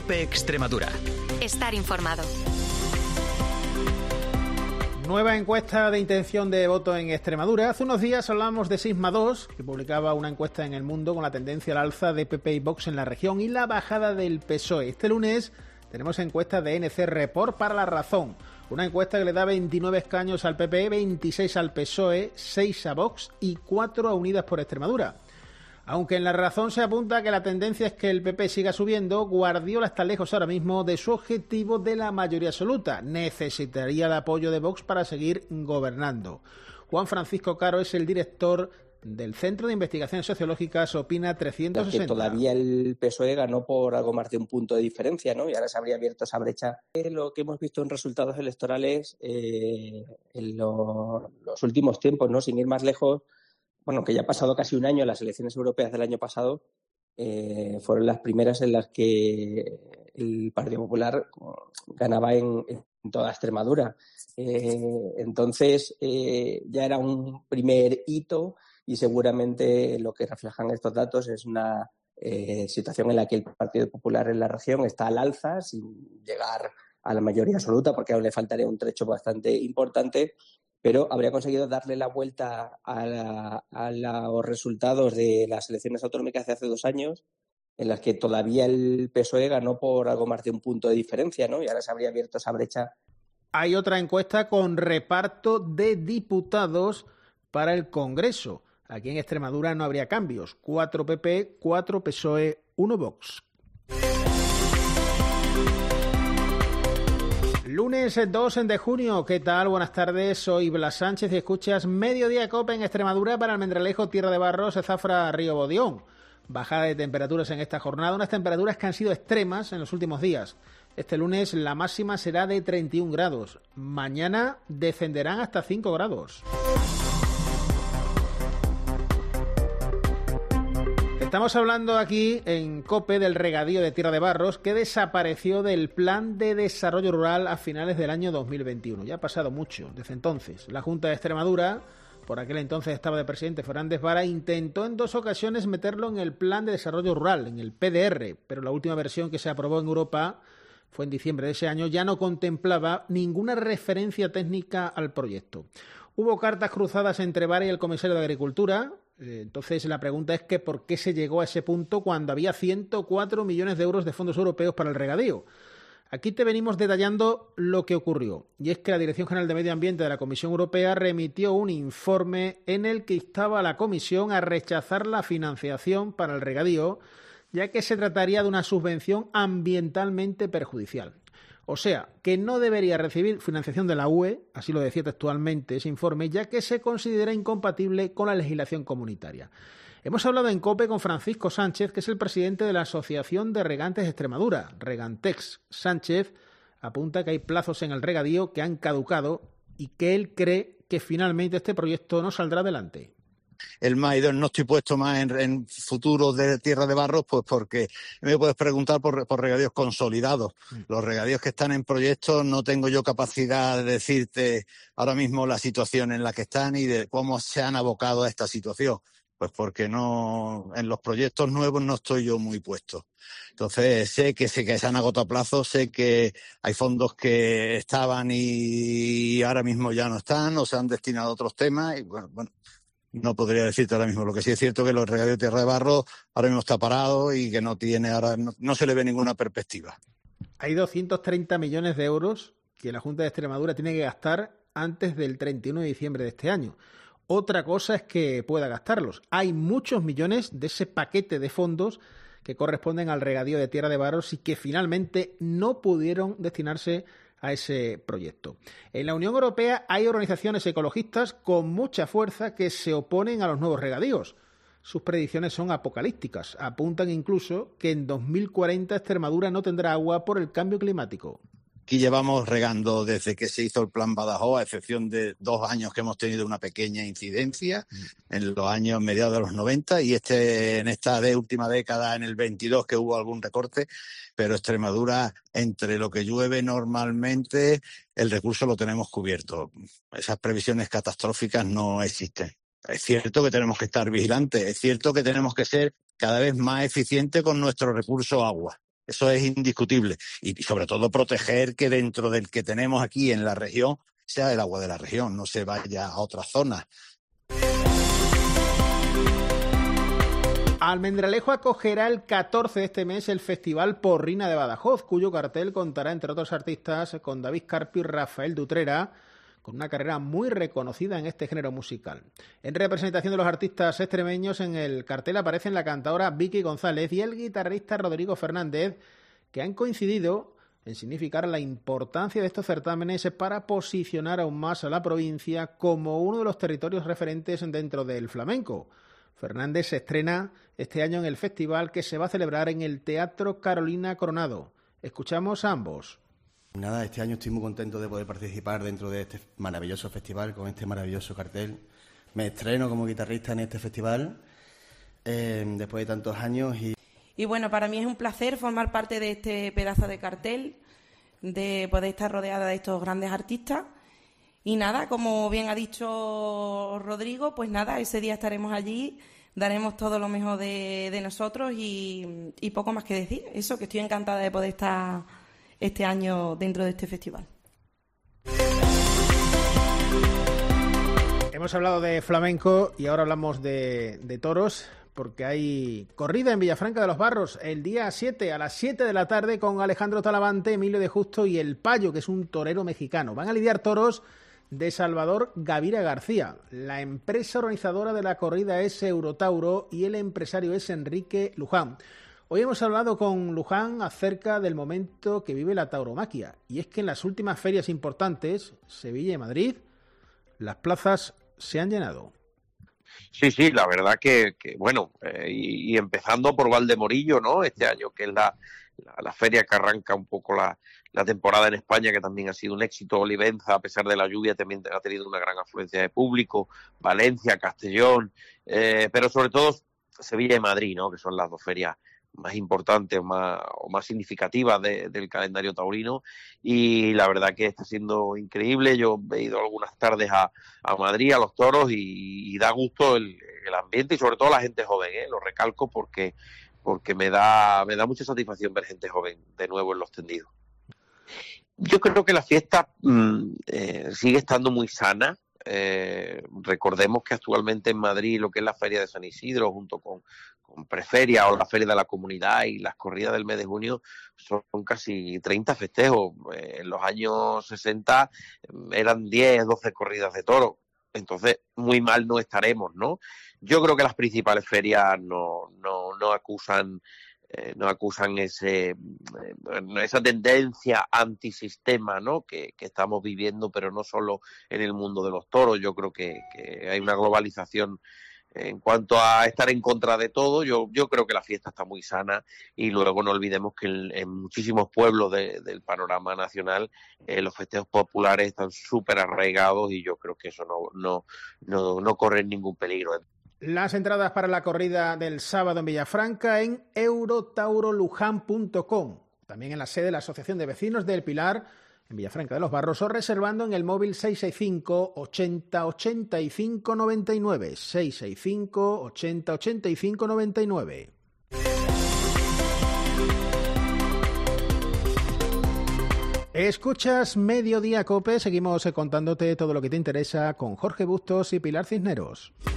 COPE Extremadura. Estar informado. Nueva encuesta de intención de voto en Extremadura. Hace unos días hablamos de Sigma 2, que publicaba una encuesta en El Mundo con la tendencia al alza de PP y Vox en la región y la bajada del PSOE. Este lunes tenemos encuesta de NC Report para La Razón. Una encuesta que le da 29 escaños al PP, 26 al PSOE, 6 a Vox y 4 a Unidas por Extremadura. Aunque en La Razón se apunta que la tendencia es que el PP siga subiendo, Guardiola está lejos ahora mismo de su objetivo de la mayoría absoluta. Necesitaría el apoyo de Vox para seguir gobernando. Juan Francisco Caro es el director del Centro de Investigaciones Sociológicas Opina 360. Que todavía el PSOE ganó por algo más de un punto de diferencia, ¿no? Y ahora se habría abierto esa brecha. Lo que hemos visto en resultados electorales en los últimos tiempos, ¿no? Sin ir más lejos, bueno, que ya ha pasado casi un año, las elecciones europeas del año pasado fueron las primeras en las que el Partido Popular ganaba en toda Extremadura. Entonces, ya era un primer hito y seguramente lo que reflejan estos datos es una situación en la que el Partido Popular en la región está al alza, sin llegar a la mayoría absoluta, porque aún le faltaría un trecho bastante importante, pero habría conseguido darle la vuelta a los resultados de las elecciones autonómicas de hace 2 años, en las que todavía el PSOE ganó por algo más de un punto de diferencia, ¿no? Y ahora se habría abierto esa brecha. Hay otra encuesta con reparto de diputados para el Congreso. Aquí en Extremadura no habría cambios. 4 PP, 4 PSOE, 1 Vox. Lunes 2 de junio, ¿qué tal? Buenas tardes, soy Blas Sánchez y escuchas Mediodía Cope en Extremadura para Almendralejo, Tierra de Barros, Zafra, Río Bodión. Bajada de temperaturas en esta jornada, unas temperaturas que han sido extremas en los últimos días. Este lunes la máxima será de 31 grados. Mañana descenderán hasta 5 grados. Estamos hablando aquí en COPE del regadío de Tierra de Barros que desapareció del Plan de Desarrollo Rural a finales del año 2021. Ya ha pasado mucho desde entonces. La Junta de Extremadura, por aquel entonces estaba de presidente Fernández Vara, intentó en 2 ocasiones meterlo en el Plan de Desarrollo Rural, en el PDR, pero la última versión que se aprobó en Europa fue en diciembre de ese año, ya no contemplaba ninguna referencia técnica al proyecto. Hubo cartas cruzadas entre Vara y el comisario de Agricultura. Entonces la pregunta es que ¿por qué se llegó a ese punto cuando había 104 millones de euros de fondos europeos para el regadío? Aquí te venimos detallando lo que ocurrió, y es que la Dirección General de Medio Ambiente de la Comisión Europea remitió un informe en el que instaba a la Comisión a rechazar la financiación para el regadío, ya que se trataría de una subvención ambientalmente perjudicial. O sea, que no debería recibir financiación de la UE, así lo decía textualmente ese informe, ya que se considera incompatible con la legislación comunitaria. Hemos hablado en COPE con Francisco Sánchez, que es el presidente de la Asociación de Regantes de Extremadura, Regantex. Sánchez apunta que hay plazos en el regadío que han caducado y que él cree que finalmente este proyecto no saldrá adelante. El Maidon no estoy puesto más en futuros de Tierra de Barros, pues porque me puedes preguntar por regadíos consolidados. Los regadíos que están en proyectos no tengo yo capacidad de decirte ahora mismo la situación en la que están y de cómo se han abocado a esta situación. Pues porque no, en los proyectos nuevos no estoy yo muy puesto. Entonces sé que se han agotado plazos, sé que hay fondos que estaban y ahora mismo ya no están o se han destinado a otros temas y bueno. No podría decirte ahora mismo. Lo que sí es cierto es que los regadíos de Tierra de Barros ahora mismo está parado y que no se le ve ninguna perspectiva. Hay 230 millones de euros que la Junta de Extremadura tiene que gastar antes del 31 de diciembre de este año. Otra cosa es que pueda gastarlos. Hay muchos millones de ese paquete de fondos que corresponden al regadío de Tierra de Barros y que finalmente no pudieron destinarse a ese proyecto. En la Unión Europea hay organizaciones ecologistas con mucha fuerza que se oponen a los nuevos regadíos. Sus predicciones son apocalípticas. Apuntan incluso que en 2040 Extremadura no tendrá agua por el cambio climático. Aquí llevamos regando desde que se hizo el Plan Badajoz, a excepción de 2 años que hemos tenido una pequeña incidencia, en los años mediados de los 90, y en esta última década, en el 22, que hubo algún recorte, pero Extremadura, entre lo que llueve normalmente, el recurso lo tenemos cubierto. Esas previsiones catastróficas no existen. Es cierto que tenemos que estar vigilantes, es cierto que tenemos que ser cada vez más eficientes con nuestro recurso agua. Eso es indiscutible. Y sobre todo proteger que dentro del que tenemos aquí en la región sea el agua de la región, no se vaya a otras zonas. Almendralejo acogerá el 14 de este mes el Festival Porrina de Badajoz, cuyo cartel contará, entre otros artistas, con David Carpio y Rafael Dutrera, con una carrera muy reconocida en este género musical. En representación de los artistas extremeños, en el cartel aparecen la cantadora Vicky González y el guitarrista Rodrigo Fernández, que han coincidido en significar la importancia de estos certámenes para posicionar aún más a la provincia como uno de los territorios referentes dentro del flamenco. Fernández se estrena este año en el festival, que se va a celebrar en el Teatro Carolina Coronado. Escuchamos a ambos. Nada, este año estoy muy contento de poder participar dentro de este maravilloso festival, con este maravilloso cartel. Me estreno como guitarrista en este festival después de tantos años. Y bueno, para mí es un placer formar parte de este pedazo de cartel, de poder estar rodeada de estos grandes artistas. Y nada, como bien ha dicho Rodrigo, pues nada, ese día estaremos allí, daremos todo lo mejor de nosotros y poco más que decir. Eso, que estoy encantada de poder estar este año dentro de este festival. Hemos hablado de flamenco y ahora hablamos de toros, porque hay corrida en Villafranca de los Barros el día 7 a las 7 de la tarde con Alejandro Talavante, Emilio de Justo y El Payo, que es un torero mexicano. Van a lidiar toros de Salvador Gavira García. La empresa organizadora de la corrida es Eurotauro y el empresario es Enrique Luján. Hoy hemos hablado con Luján acerca del momento que vive la tauromaquia, y es que en las últimas ferias importantes, Sevilla y Madrid, las plazas se han llenado. Sí, la verdad que bueno, y empezando por Valdemorillo, ¿no? Este año, que es la feria que arranca un poco la temporada en España, que también ha sido un éxito. Olivenza, a pesar de la lluvia, también ha tenido una gran afluencia de público. Valencia, Castellón, pero sobre todo Sevilla y Madrid, ¿no? Que son las dos ferias más importantes o más significativas del calendario taurino, y la verdad que está siendo increíble. Yo he ido algunas tardes a Madrid, a los toros, y da gusto el ambiente y sobre todo la gente joven, lo recalco porque me da mucha satisfacción ver gente joven de nuevo en los tendidos. Yo creo que la fiesta sigue estando muy sana. Recordemos que actualmente en Madrid lo que es la Feria de San Isidro, junto con Preferia o la Feria de la Comunidad y las corridas del mes de junio, son casi 30 festejos. En los años 60 eran 10, 12 corridas de toros. Entonces, muy mal no estaremos, ¿no? Yo creo que las principales ferias no acusan esa tendencia antisistema, ¿no? que estamos viviendo, pero no solo en el mundo de los toros. Yo creo que hay una globalización en cuanto a estar en contra de todo. Yo creo que la fiesta está muy sana, y luego no olvidemos que en muchísimos pueblos del panorama nacional los festejos populares están súper arraigados, y yo creo que eso no corre ningún peligro. Las entradas para la corrida del sábado en Villafranca en eurotaurolujan.com. También en la sede de la Asociación de Vecinos del Pilar, en Villafranca de los Barros, o reservando en el móvil 665 80 85 99. 665 80 85 99. Escuchas Mediodía Cope, seguimos contándote todo lo que te interesa con Jorge Bustos y Pilar Cisneros.